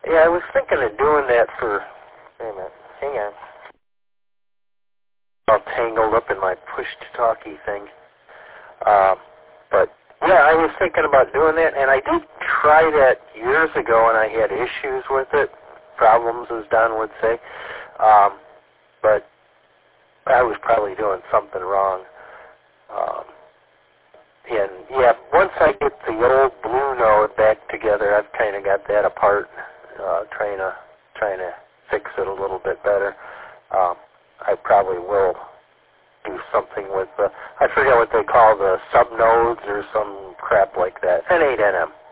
Yeah, I was thinking of doing that for, wait a minute, hang on. All tangled up in my push-to-talkie thing. But, yeah, I was thinking about doing that, and I did try that years ago, and I had issues with it, problems, as Don would say. But I was probably doing something wrong. And, yeah, once I get the old Blue Note back together, I've kind of got that apart, trying to fix it a little bit better. I probably will do something with the, I forget what they call the sub-nodes or some crap like that. N8NM.